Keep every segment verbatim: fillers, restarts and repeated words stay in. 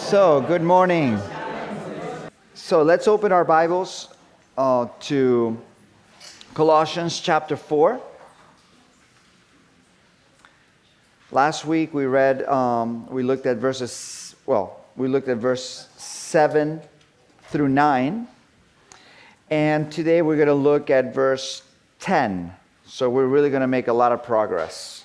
So, good morning. So, let's open our Bibles uh, to Colossians chapter four. Last week we read, um, we looked at verses, well, we looked at verse seven through nine. And today we're going to look at verse ten. So, we're really going to make a lot of progress.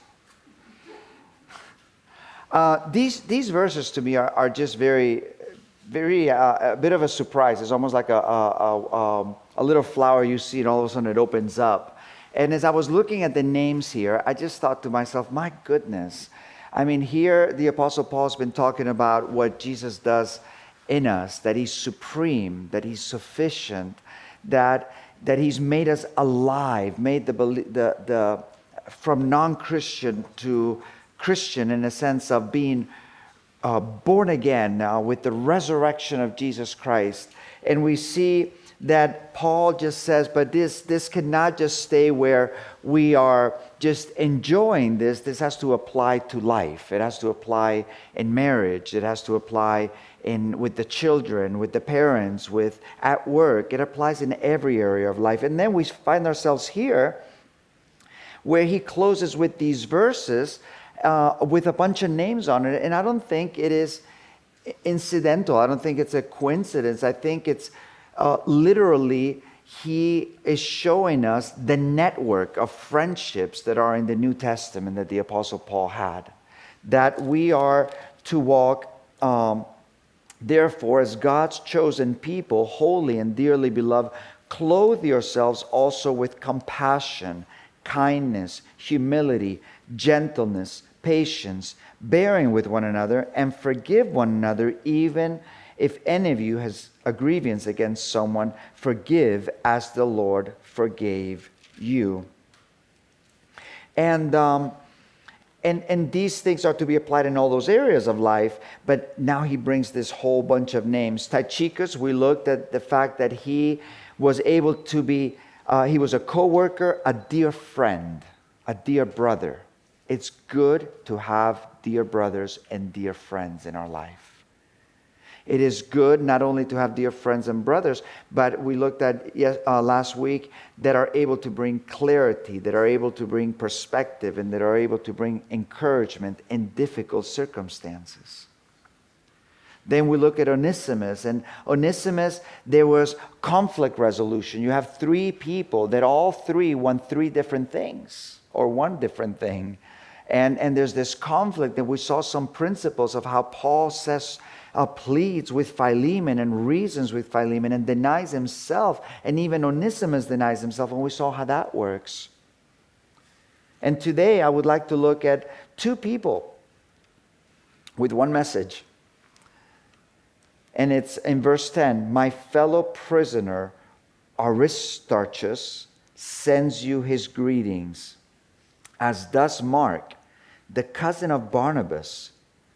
Uh, these these verses to me are, are just very, very uh, a bit of a surprise. It's almost like a a, a um, a little flower you see, and all of a sudden it opens up. And as I was looking at the names here, I just thought to myself, my goodness. I mean, here the Apostle Paul's been talking about what Jesus does in us, that He's supreme, that He's sufficient, that that He's made us alive, made the the the from non-Christian to Christian in a sense of being uh, born again now with the resurrection of Jesus Christ. And we see that Paul just says, but this this cannot just stay where we are just enjoying this. This has to apply to life. It has to apply in marriage. It has to apply in with the children, with the parents, with at work. It applies in every area of life. And then we find ourselves here where he closes with these verses Uh, with a bunch of names on it. And I don't think it is incidental. I don't think it's a coincidence. I think it's uh, literally he is showing us the network of friendships that are in the New Testament that the Apostle Paul had. That we are to walk, um, therefore, as God's chosen people, holy and dearly beloved, clothe yourselves also with compassion, kindness, humility, gentleness, patience, bearing with one another, and forgive one another, even if any of you has a grievance against someone, forgive as the Lord forgave you. And um, and and these things are to be applied in all those areas of life. But now he brings this whole bunch of names. Tychicus, we looked at the fact that he was able to be. Uh, he was a co-worker, a dear friend, a dear brother. It's good to have dear brothers and dear friends in our life. It is good not only to have dear friends and brothers, but we looked at yes, uh, last week that are able to bring clarity, that are able to bring perspective, and that are able to bring encouragement in difficult circumstances. Then we look at Onesimus, and Onesimus, there was conflict resolution. You have three people that all three want three different things, or one different thing. And, and there's this conflict, and we saw some principles of how Paul says, uh, pleads with Philemon and reasons with Philemon and denies himself, and even Onesimus denies himself, and we saw how that works. And today I would like to look at two people with one message. And it's in verse ten, my fellow prisoner Aristarchus sends you his greetings, as does Mark, the cousin of Barnabas.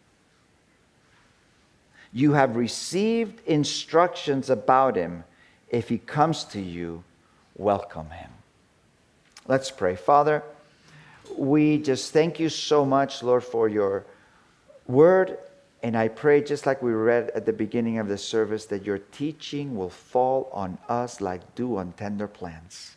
You have received instructions about him. If he comes to you, welcome him. Let's pray. Father, we just thank you so much, Lord, for your word. And I pray, just like we read at the beginning of the service, that your teaching will fall on us like dew on tender plants.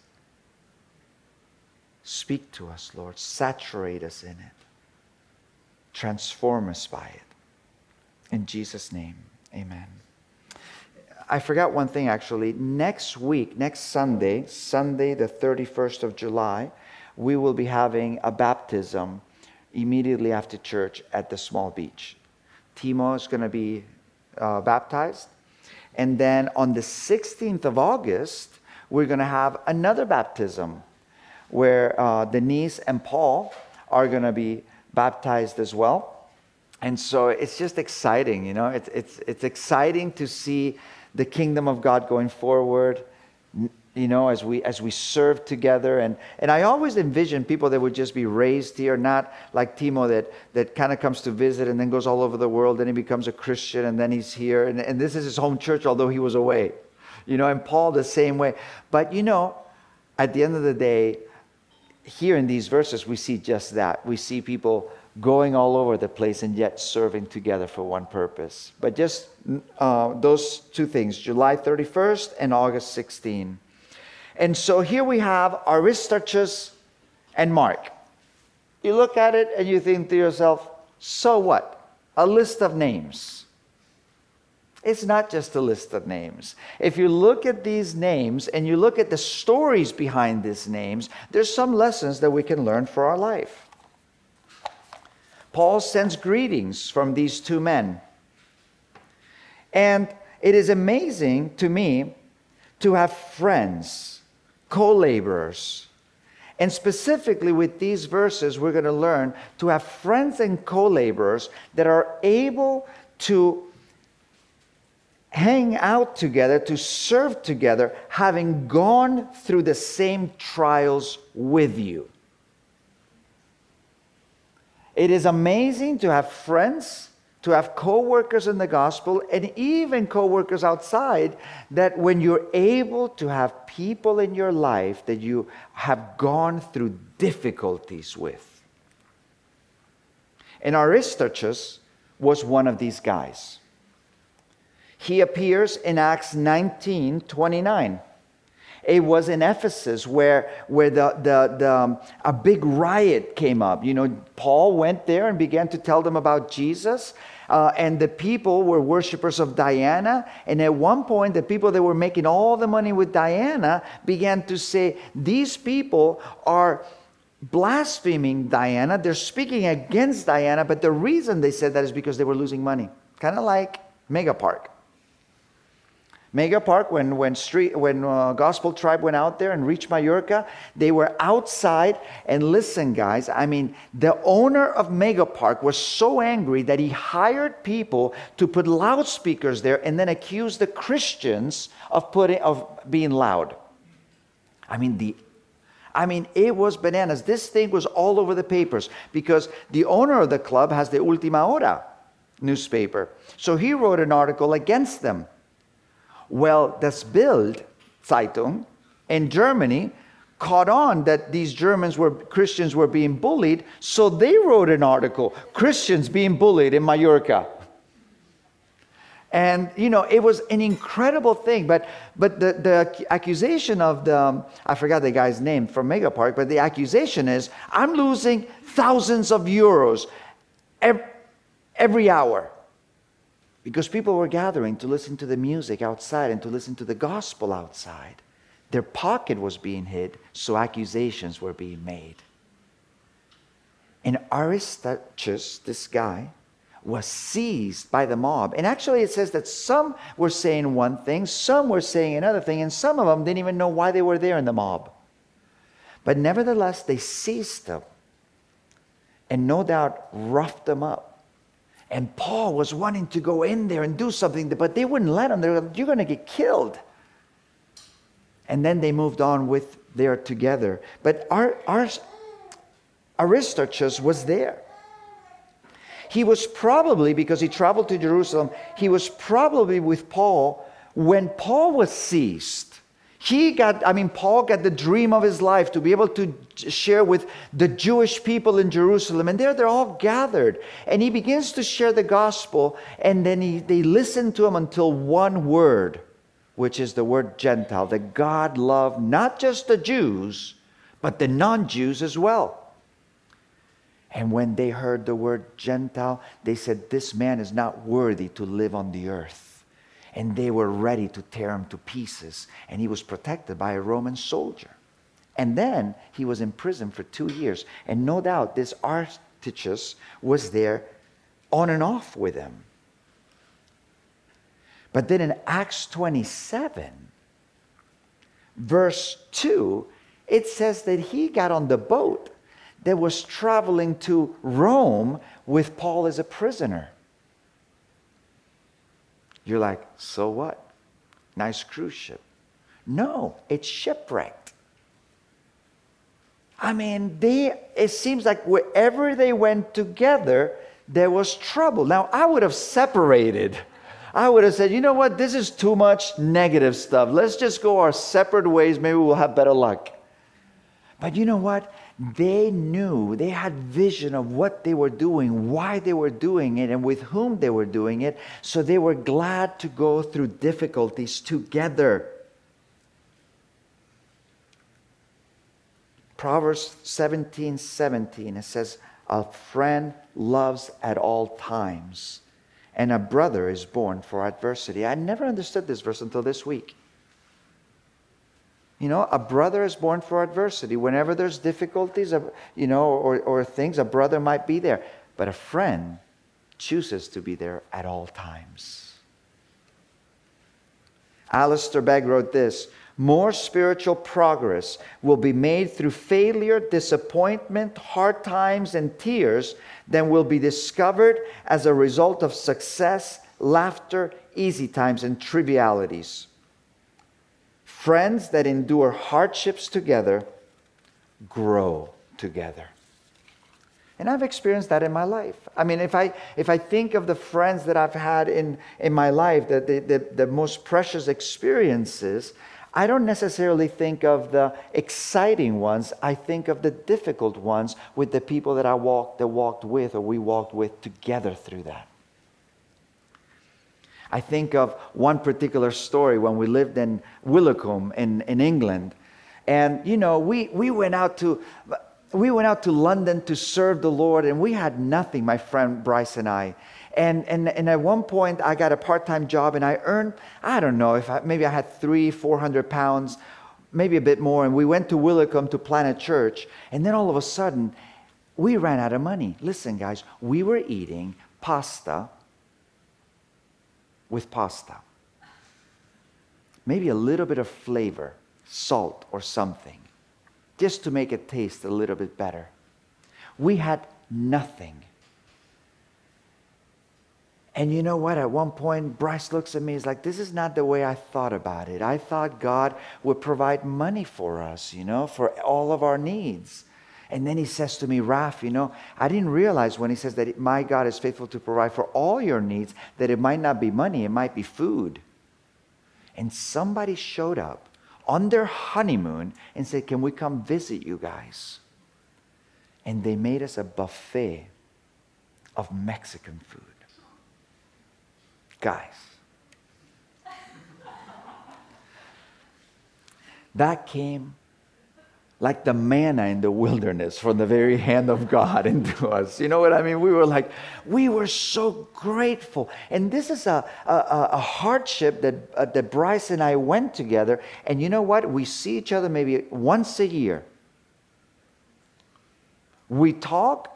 Speak to us, Lord. Saturate us in it. Transform us by it. In Jesus' name, amen. I forgot one thing, actually. Next week, next Sunday, Sunday the thirty-first of July, we will be having a baptism immediately after church at the small beach. Timo is going to be uh, baptized. And then on the sixteenth of August, we're going to have another baptism where uh, Denise and Paul are going to be baptized as well. And so it's just exciting, you know. It's, it's, it's exciting to see the kingdom of God going forward, you know, as we as we serve together. And, and I always envision people that would just be raised here, not like Timo that, that kind of comes to visit and then goes all over the world, and he becomes a Christian, and then he's here. And, and this is his home church, although he was away. You know, and Paul the same way. But, you know, at the end of the day, here in these verses, we see just that. We see people going all over the place and yet serving together for one purpose. But just uh, those two things, July thirty-first and August sixteenth. And so here we have Aristarchus and Mark. You look at it and you think to yourself, so what? A list of names. It's not just a list of names. If you look at these names and you look at the stories behind these names, there's some lessons that we can learn for our life. Paul sends greetings from these two men. And it is amazing to me to have friends, co-laborers. And specifically with these verses, we're going to learn to have friends and co-laborers that are able to hang out together, to serve together, having gone through the same trials with you. It is amazing to have friends, to have co-workers in the gospel, and even co-workers outside, that when you're able to have people in your life that you have gone through difficulties with. And Aristarchus was one of these guys. He appears in Acts nineteen twenty-nine. It was in Ephesus where, where the, the, the, um, a big riot came up. You know, Paul went there and began to tell them about Jesus. Uh, and the people were worshipers of Diana. And at one point, the people that were making all the money with Diana began to say, these people are blaspheming Diana. They're speaking against Diana. But the reason they said that is because they were losing money. Kind of like Megapark. Megapark, when when street when uh, Gospel Tribe went out there and reached Mallorca, they were outside. And listen, guys, I mean, the owner of Megapark was so angry that he hired people to put loudspeakers there and then accused the Christians of putting of being loud. I mean, the I mean, it was bananas. This thing was all over the papers because the owner of the club has the Ultima Hora newspaper. So he wrote an article against them. Well, das Bild Zeitung in Germany caught on that these Germans were, Christians were being bullied, so they wrote an article, Christians being bullied in Mallorca. And, you know, it was an incredible thing, but but the, the accusation of the, I forgot the guy's name from Megapark, but the accusation is, I'm losing thousands of euros every, every hour. Because people were gathering to listen to the music outside and to listen to the gospel outside. Their pocket was being hid, so accusations were being made. And Aristarchus, this guy, was seized by the mob. And actually it says that some were saying one thing, some were saying another thing, and some of them didn't even know why they were there in the mob. But nevertheless, they seized them and no doubt roughed them up. And Paul was wanting to go in there and do something, but they wouldn't let him. They were like, you're going to get killed. And then they moved on with there together. But our, our Aristarchus was there. He was probably, because he traveled to Jerusalem, he was probably with Paul when Paul was seized. He got, I mean, Paul got the dream of his life to be able to share with the Jewish people in Jerusalem. And there they're all gathered. And he begins to share the gospel. And then he, they listen to him until one word, which is the word Gentile. That God loved not just the Jews, but the non-Jews as well. And when they heard the word Gentile, they said, this man is not worthy to live on the earth. And they were ready to tear him to pieces. And he was protected by a Roman soldier. And then he was in prison for two years. And no doubt this Aristarchus was there on and off with him. But then in Acts twenty-seven, verse two, it says that he got on the boat that was traveling to Rome with Paul as a prisoner. You're like, so what? Nice cruise ship. No, it's shipwrecked. I mean, they, it seems like wherever they went together, there was trouble. Now, I would have separated. I would have said, you know what? This is too much negative stuff. Let's just go our separate ways. Maybe we'll have better luck. But you know what? They knew, they had vision of what they were doing, why they were doing it, and with whom they were doing it. So they were glad to go through difficulties together. Proverbs seventeen seventeen, it says, a friend loves at all times, and a brother is born for adversity. I never understood this verse until this week. You know, a brother is born for adversity. Whenever there's difficulties, you know, or, or things, a brother might be there. But a friend chooses to be there at all times. Alistair Begg wrote this: more spiritual progress will be made through failure, disappointment, hard times, and tears than will be discovered as a result of success, laughter, easy times, and trivialities. Friends that endure hardships together grow together. And I've experienced that in my life. I mean, if I if I think of the friends that I've had in, in my life, the, the, the, the most precious experiences, I don't necessarily think of the exciting ones. I think of the difficult ones with the people that I walked, that walked with, or we walked with together through that. I think of one particular story when we lived in Willicombe in, in England. And, you know, we, we went out to we went out to London to serve the Lord, and we had nothing, my friend Bryce and I. And, and, and at one point, I got a part-time job, and I earned, I don't know, if I, maybe I had three, four hundred pounds, maybe a bit more. And we went to Willicombe to plant a church. And then all of a sudden, we ran out of money. Listen, guys, we were eating pasta with pasta. Maybe a little bit of flavor, salt or something, just to make it taste a little bit better. We had nothing. And you know what? At one point, Bryce looks at me, he's like, this is not the way I thought about it. I thought God would provide money for us, you know, for all of our needs. And then he says to me, Raph, you know, I didn't realize when he says that my God is faithful to provide for all your needs, that it might not be money, it might be food. And somebody showed up on their honeymoon and said, can we come visit you guys? And they made us a buffet of Mexican food. Guys, that came like the manna in the wilderness from the very hand of God into us. You know what I mean? We were like, we were so grateful. And this is a, a, a hardship that, uh, that Bryce and I went together. And you know what? We see each other maybe once a year. We talk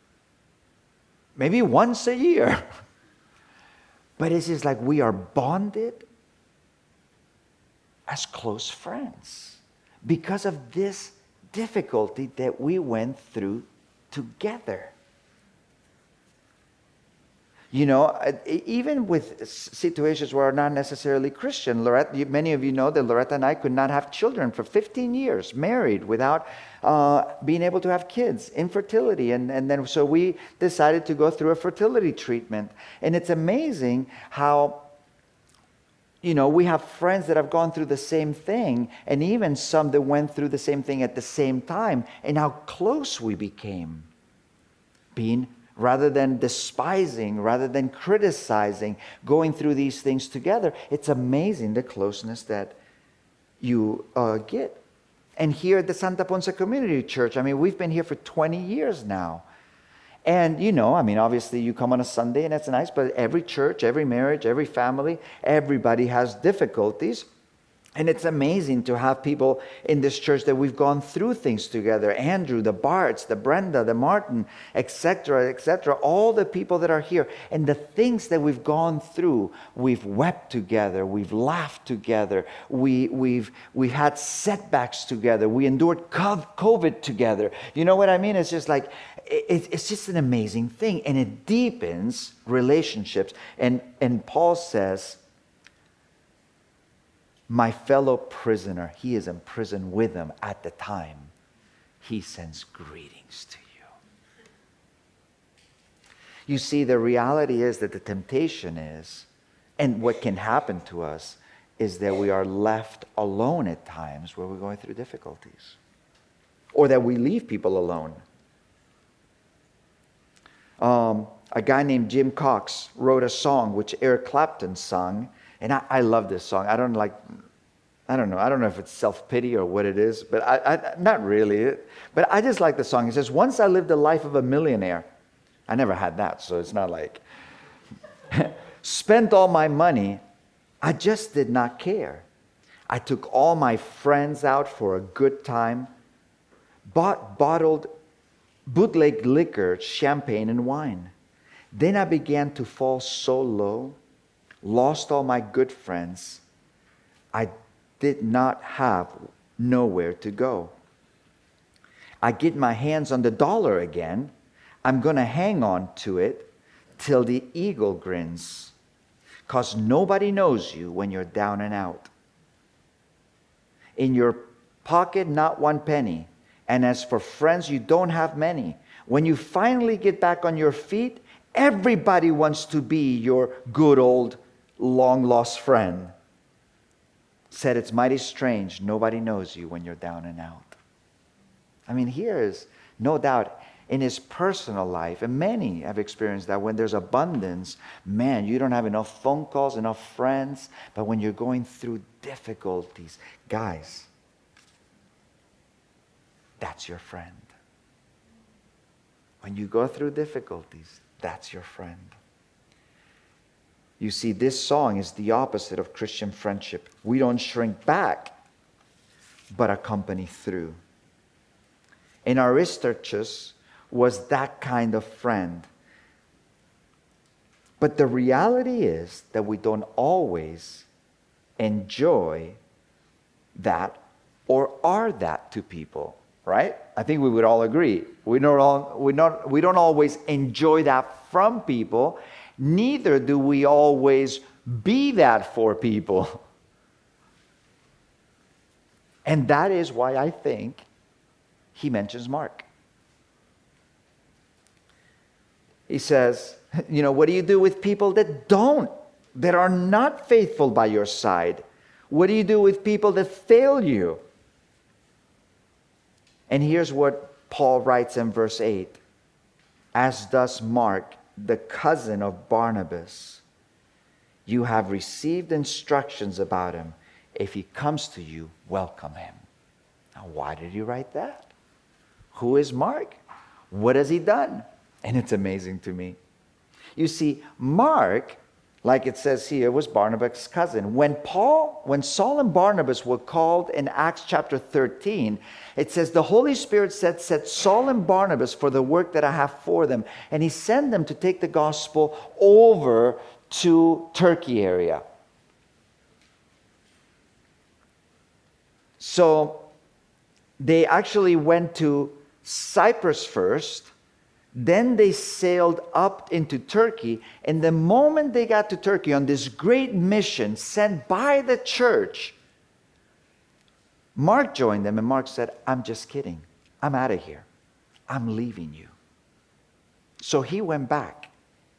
maybe once a year. But it's just like we are bonded as close friends because of this difficulty that we went through together. You know, even with situations where are not necessarily Christian. Loretta, many of you know that Loretta and I could not have children for fifteen years, married, without uh, being able to have kids, infertility. And, and then so we decided to go through a fertility treatment. And it's amazing how, you know, we have friends that have gone through the same thing, and even some that went through the same thing at the same time, and how close we became, being rather than despising, rather than criticizing, going through these things together. It's amazing the closeness that you uh, get. And here at the Santa Ponsa Community Church, I mean, we've been here for twenty years now. And, you know, I mean, obviously you come on a Sunday and it's nice, but every church, every marriage, every family, everybody has difficulties. And it's amazing to have people in this church that we've gone through things together. Andrew, the Barts, the Brenda, the Martin, et cetera, et cetera. All the people that are here. And the things that we've gone through, we've wept together. We've laughed together. We, we've, we've had setbacks together. We endured COVID together. You know what I mean? It's just like, it, it's just an amazing thing. And it deepens relationships. And, and Paul says, my fellow prisoner, he is in prison with them at the time. He sends greetings to you. You see, the reality is that the temptation is, and what can happen to us, is that we are left alone at times where we're going through difficulties. or that we leave people alone. Um, a guy named Jim Cox wrote a song which Eric Clapton sung, and I, I love this song. I don't like, I don't know, I don't know if it's self-pity or what it is, but I, I not really. But I just like the song. He says, "Once I lived the life of a millionaire." I never had that, so it's not like spent all my money. I just did not care. I took all my friends out for a good time, bought bottled bootleg liquor, champagne, and wine. Then I began to fall so low, lost all my good friends. I did not have nowhere to go. I get my hands on the dollar again. I'm going to hang on to it till the eagle grins, 'cause nobody knows you when you're down and out. In your pocket, not one penny. And as for friends, you don't have many. When you finally get back on your feet, everybody wants to be your good old long-lost friend. Said it's mighty strange. Nobody knows you when you're down and out. I mean, here is no doubt in his personal life, and many have experienced that when there's abundance, man, you don't have enough phone calls, enough friends. But when you're going through difficulties, guys, that's your friend. When you go through difficulties, that's your friend. You see, this song is the opposite of Christian friendship. We don't shrink back, but accompany through. And Aristarchus was that kind of friend. But the reality is that we don't always enjoy that or are that to people, right? I think we would all agree. We don't, all, we not, we don't always enjoy that from people. Neither do we always be that for people. And that is why I think he mentions Mark. He says, you know, what do you do with people that don't, that are not faithful by your side? What do you do with people that fail you? And here's what Paul writes in verse eight. As does Mark, the cousin of Barnabas, you have received instructions about him. If he comes to you, welcome him. Now, why did he write that? Who is Mark? What has he done? And it's amazing to me. You see, Mark, like it says here, was Barnabas' cousin. When Paul, when Saul and Barnabas were called in Acts chapter thirteen, it says the Holy Spirit said, set Saul and Barnabas for the work that I have for them. And he sent them to take the gospel over to Turkey area. So they actually went to Cyprus first. Then they sailed up into Turkey, and the moment they got to Turkey on this great mission sent by the church, Mark joined them, and Mark said, I'm just kidding. I'm out of here. I'm leaving you. So he went back.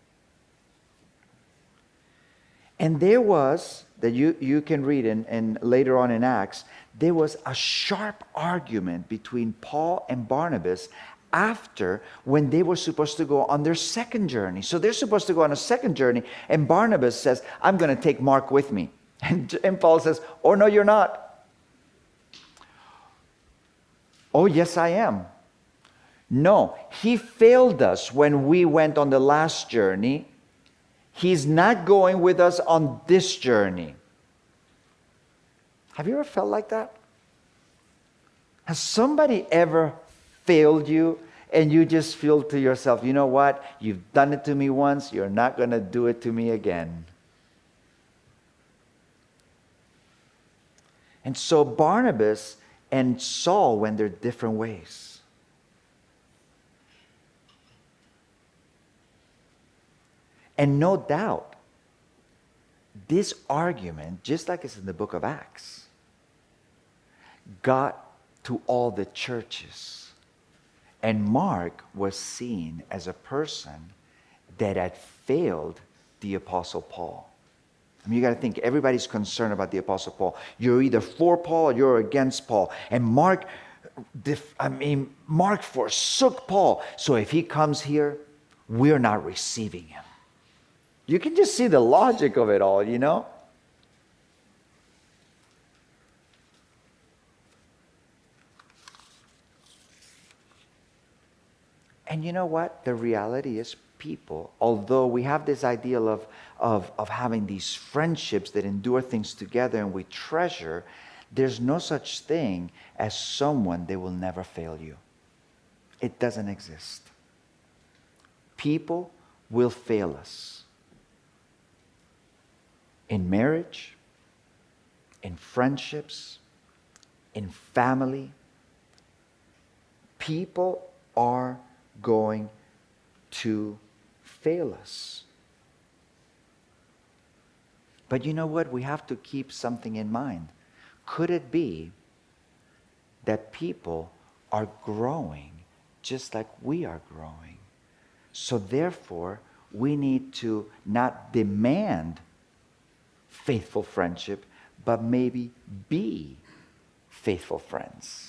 And there was, that you, you can read in, in later on in Acts, there was a sharp argument between Paul and Barnabas after when they were supposed to go on their second journey. So they're supposed to go on a second journey, and Barnabas says, I'm going to take Mark with me. And, and Paul says, oh, no, you're not. Oh, yes, I am. No, he failed us when we went on the last journey. He's not going with us on this journey. Have you ever felt like that? Has somebody ever failed you and you just feel to yourself, you know what? You've done it to me once. You're not going to do it to me again. And so Barnabas and Saul went their different ways. And no doubt, this argument, just like it's in the book of Acts, got to all the churches. And Mark was seen as a person that had failed the Apostle Paul. I mean, you got to think, everybody's concerned about the Apostle Paul. You're either for Paul or you're against Paul. And Mark def- I mean, Mark forsook Paul. So if he comes here, we're not receiving him. You can just see the logic of it all, you know? And you know what? The reality is people, although we have this ideal of, of, of having these friendships that endure things together and we treasure, there's no such thing as someone that will never fail you. It doesn't exist. People will fail us. In marriage, in friendships, in family, people are going to fail us. But you know what? We have to keep something in mind. Could it be that people are growing just like we are growing? So therefore, we need to not demand faithful friendship, but maybe be faithful friends.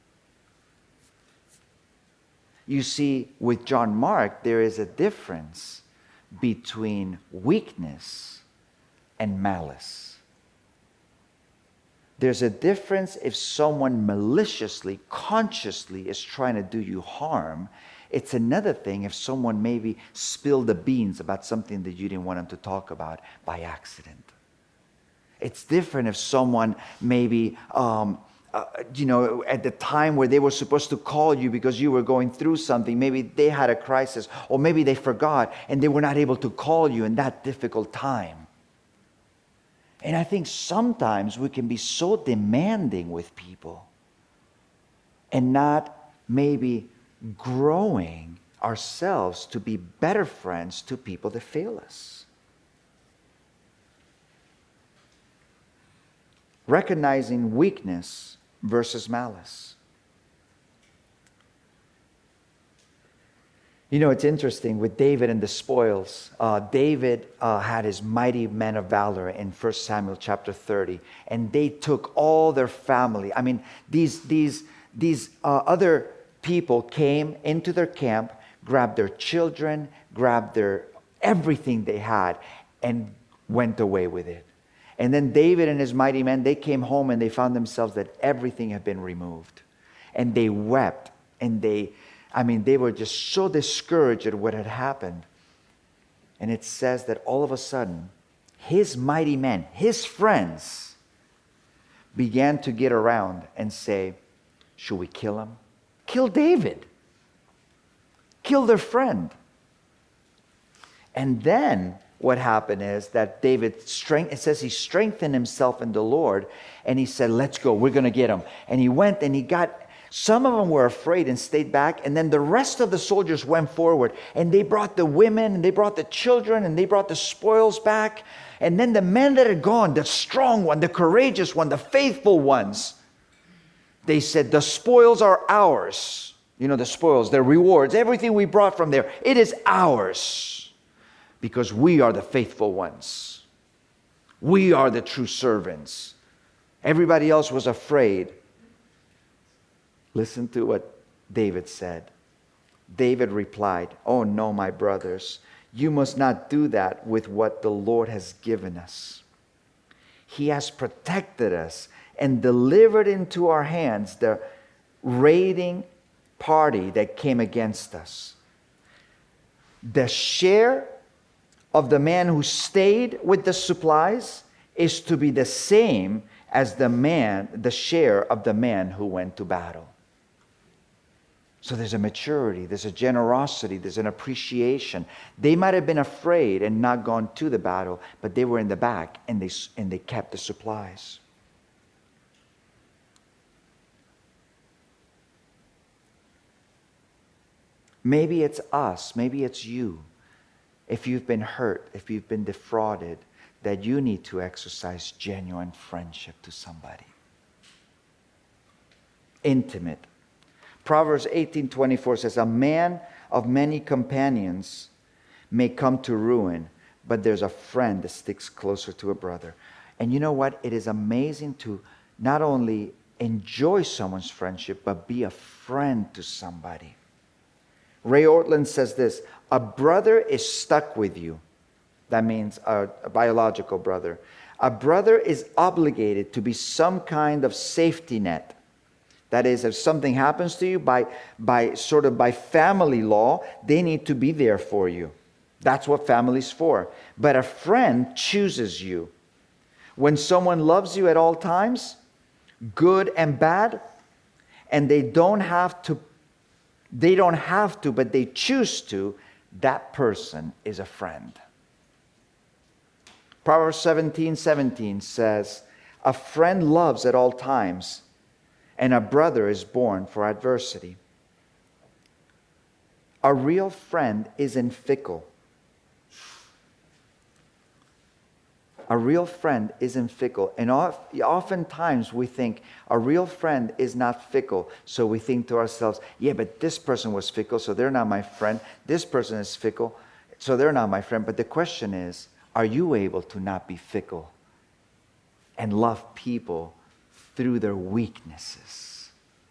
You see, with John Mark, there is a difference between weakness and malice. There's a difference if someone maliciously, consciously is trying to do you harm. It's another thing if someone maybe spilled the beans about something that you didn't want them to talk about by accident. It's different if someone maybe... Um, Uh, you know, at the time where they were supposed to call you because you were going through something, maybe they had a crisis, or maybe they forgot and they were not able to call you in that difficult time. And I think sometimes we can be so demanding with people and not maybe growing ourselves to be better friends to people that fail us. Recognizing weakness versus malice. You know, it's interesting with David and the spoils. Uh, David uh, had his mighty men of valor in First Samuel chapter thirty, and they took all their family. I mean, these these these uh, other people came into their camp, grabbed their children, grabbed their everything they had, and went away with it. And then David and his mighty men, they came home and they found themselves that everything had been removed. And they wept. And they, I mean, they were just so discouraged at what had happened. And it says that all of a sudden, his mighty men, his friends, began to get around and say, should we kill him? Kill David. Kill their friend. And then what happened is that David, strength, it says he strengthened himself in the Lord, and he said, let's go, we're going to get him. And he went and he got, some of them were afraid and stayed back, and then the rest of the soldiers went forward, and they brought the women, and they brought the children, and they brought the spoils back. And then the men that had gone, the strong one, the courageous one, the faithful ones, they said, the spoils are ours. You know, the spoils, the rewards, everything we brought from there, it is ours. Because we are the faithful ones. We are the true servants. Everybody else was afraid. Listen to what David said. David replied, oh no, my brothers, you must not do that with what the Lord has given us. He has protected us and delivered into our hands the raiding party that came against us. The share of the man who stayed with the supplies is to be the same as the man, the share of the man who went to battle. So there's a maturity, there's a generosity, there's an appreciation. They might have been afraid and not gone to the battle, but they were in the back and they, and they kept the supplies. Maybe it's us, maybe it's you. If you've been hurt, if you've been defrauded, that you need to exercise genuine friendship to somebody. Intimate. Proverbs eighteen twenty-four says, a man of many companions may come to ruin, but there's a friend that sticks closer to a brother. And you know what? It is amazing to not only enjoy someone's friendship, but be a friend to somebody. Ray Ortlund says this: a brother is stuck with you. That means a, a biological brother. A brother is obligated to be some kind of safety net. That is, if something happens to you, by, by sort of by family law, they need to be there for you. That's what family's for. But a friend chooses you. When someone loves you at all times, good and bad, and they don't have to, they don't have to, but they choose to, that person is a friend. Proverbs seventeen seventeen says, a friend loves at all times, and a brother is born for adversity. A real friend isn't fickle. A real friend isn't fickle. And oftentimes we think a real friend is not fickle. So we think to ourselves, yeah, but this person was fickle, so they're not my friend. This person is fickle, so they're not my friend. But the question is, are you able to not be fickle and love people through their weaknesses?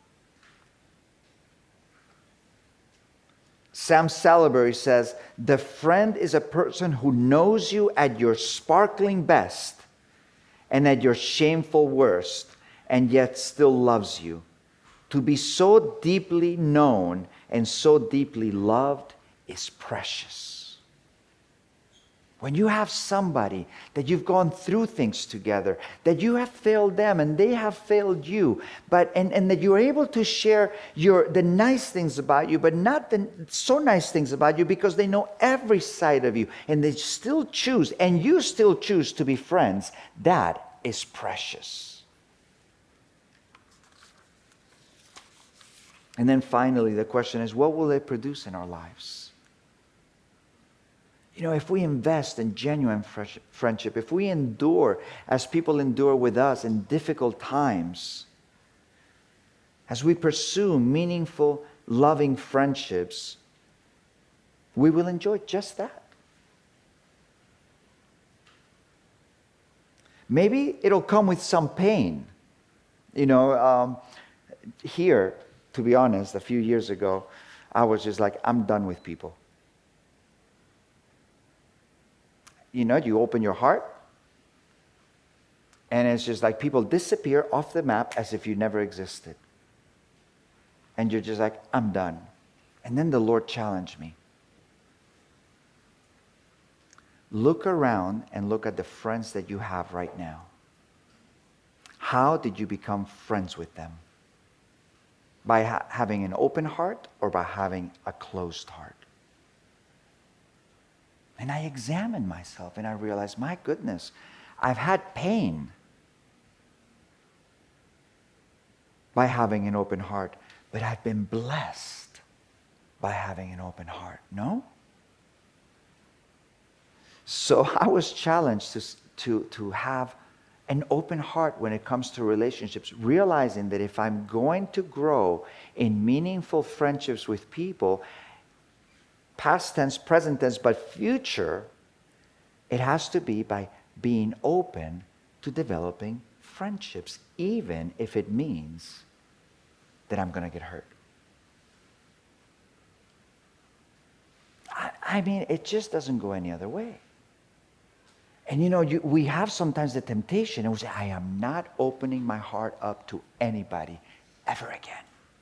Sam Salaberry says, the friend is a person who knows you at your sparkling best and at your shameful worst, and yet still loves you. To be so deeply known and so deeply loved is precious. When you have somebody that you've gone through things together, that you have failed them and they have failed you, but and, and that you're able to share your the nice things about you, but not the so nice things about you, because they know every side of you and they still choose, and you still choose to be friends, that is precious. And then finally, the question is, what will they produce in our lives? You know, if we invest in genuine friendship, if we endure as people endure with us in difficult times, as we pursue meaningful, loving friendships, we will enjoy just that. Maybe it'll come with some pain. You know, um, here, to be honest, a few years ago, I was just like, I'm done with people. You know, you open your heart, and it's just like people disappear off the map as if you never existed. And you're just like, I'm done. And then the Lord challenged me. Look around and look at the friends that you have right now. How did you become friends with them? By ha- having an open heart or by having a closed heart? And I examined myself and I realized, my goodness, I've had pain by having an open heart, but I've been blessed by having an open heart. No? So I was challenged to, to, to have an open heart when it comes to relationships, realizing that if I'm going to grow in meaningful friendships with people, past tense, present tense, but future, it has to be by being open to developing friendships, even if it means that I'm going to get hurt. I, I mean, it just doesn't go any other way. And you know, you, we have sometimes the temptation, and we say, I am not opening my heart up to anybody ever again.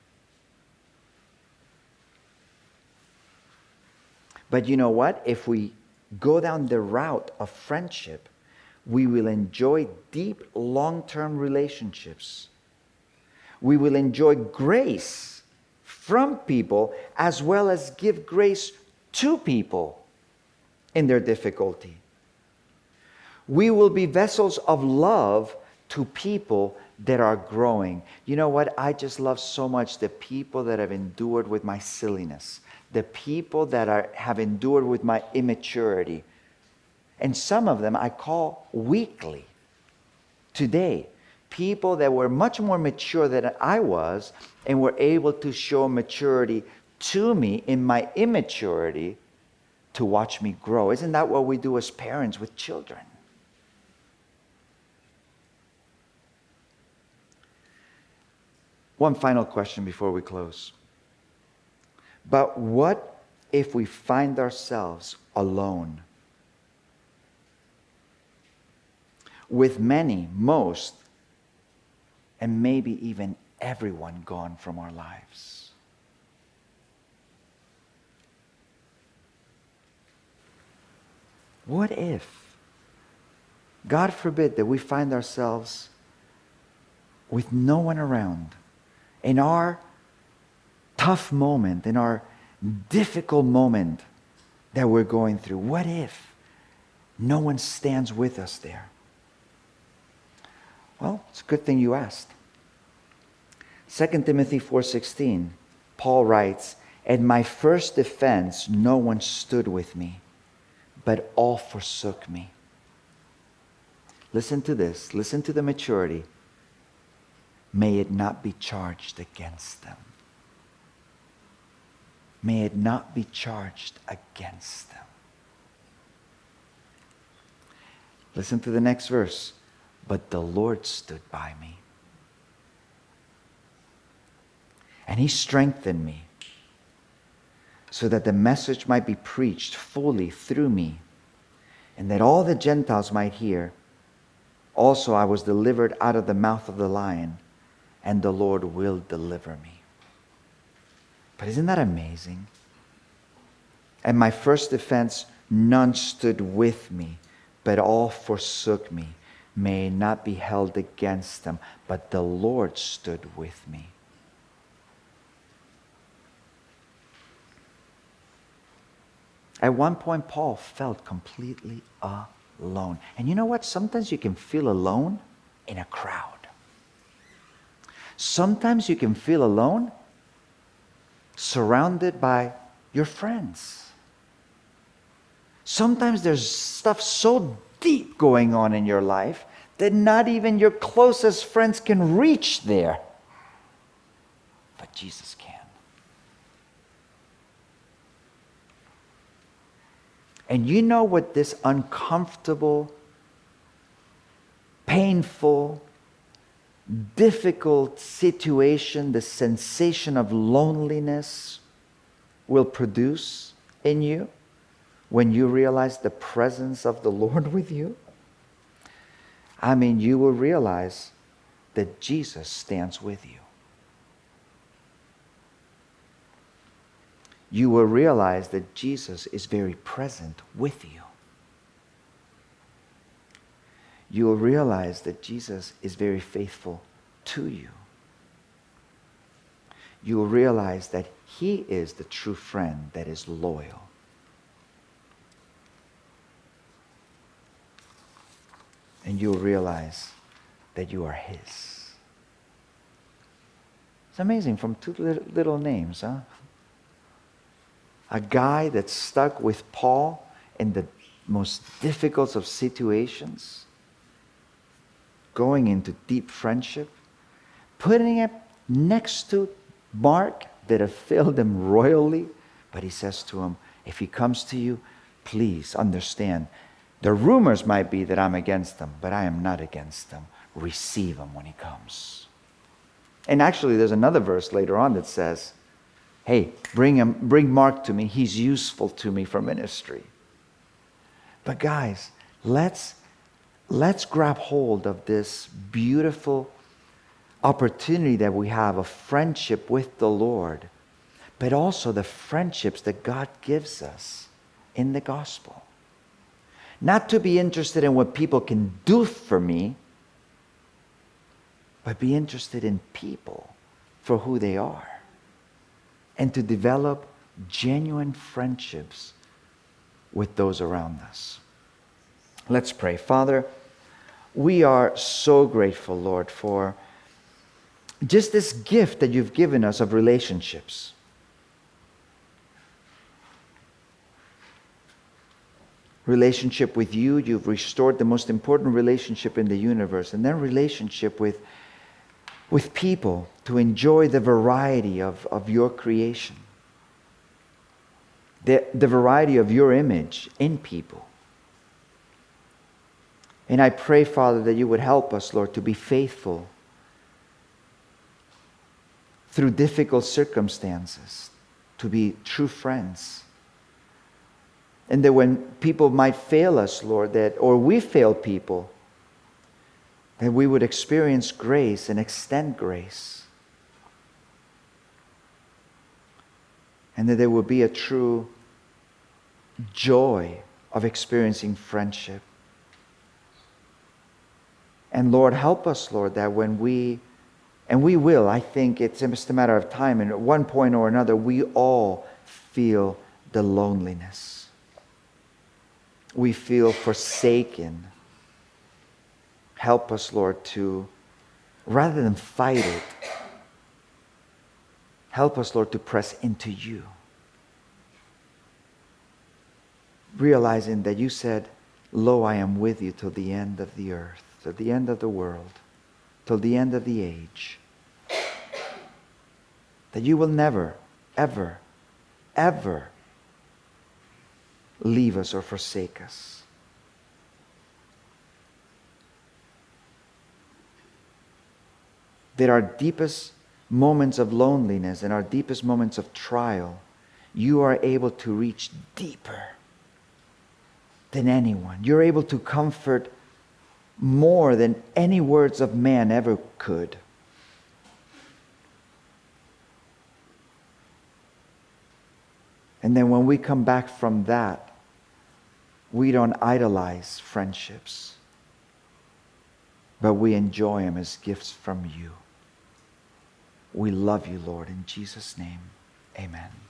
But you know what? If we go down the route of friendship, we will enjoy deep, long-term relationships. We will enjoy grace from people as well as give grace to people in their difficulty. We will be vessels of love to people that are growing. You know what? I just love so much the people that have endured with my silliness. The people that are, have endured with my immaturity. And some of them I call weakly today. People that were much more mature than I was and were able to show maturity to me in my immaturity to watch me grow. Isn't that what we do as parents with children? One final question before we close. But what if we find ourselves alone? With many, most, and maybe even everyone gone from our lives. What if, God forbid, that we find ourselves with no one around in our tough moment, in our difficult moment that we're going through? What if no one stands with us there? Well, it's a good thing you asked. Second Timothy four sixteen, Paul writes, "At my first defense, no one stood with me, but all forsook me." Listen to this. Listen to the maturity. May it not be charged against them. May it not be charged against them. Listen to the next verse. But the Lord stood by me, and He strengthened me, so that the message might be preached fully through me, and that all the Gentiles might hear. Also I was delivered out of the mouth of the lion, and the Lord will deliver me. But isn't that amazing? At my first defense, none stood with me, but all forsook me. May it not be held against them, but the Lord stood with me. At one point, Paul felt completely alone. And you know what? Sometimes you can feel alone in a crowd. Sometimes you can feel alone surrounded by your friends. Sometimes there's stuff so deep going on in your life that not even your closest friends can reach there. But Jesus can. And you know what this uncomfortable, painful, difficult situation, the sensation of loneliness will produce in you when you realize the presence of the Lord with you? I mean, you will realize that Jesus stands with you. You will realize that Jesus is very present with you. You will realize that Jesus is very faithful to you. You will realize that He is the true friend that is loyal. And you'll realize that you are His. It's amazing, from two little names, huh? A guy that's stuck with Paul in the most difficult of situations, going into deep friendship, putting it next to Mark that have failed him royally. But he says to him, if he comes to you, please understand, the rumors might be that I'm against them, but I am not against them. Receive him when he comes. And actually, there's another verse later on that says, hey, bring him, bring Mark to me. He's useful to me for ministry. But guys, let's, let's grab hold of this beautiful opportunity that we have of friendship with the Lord, but also the friendships that God gives us in the gospel. Not to be interested in what people can do for me, but be interested in people for who they are. And to develop genuine friendships with those around us. Let's pray. Father, we are so grateful, Lord, for just this gift that you've given us of relationships. Relationship with you, you've restored the most important relationship in the universe, and then relationship with, with people to enjoy the variety of, of your creation. The, the variety of your image in people. And I pray, Father, that you would help us, Lord, to be faithful through difficult circumstances to be true friends. And that when people might fail us, Lord, that or we fail people, that we would experience grace and extend grace. And that there would be a true joy of experiencing friendship. And Lord, help us, Lord, that when we, and we will, I think it's just a matter of time, and at one point or another, we all feel the loneliness. We feel forsaken. Help us, Lord, to, rather than fight it, help us, Lord, to press into you. Realizing that you said, lo, I am with you till the end of the earth, till the end of the world, till the end of the age. That you will never, ever, ever leave us or forsake us. That our deepest moments of loneliness and our deepest moments of trial, you are able to reach deeper than anyone. You're able to comfort more than any words of man ever could. And then when we come back from that, we don't idolize friendships, but we enjoy them as gifts from you. We love you, Lord. In Jesus' name, amen.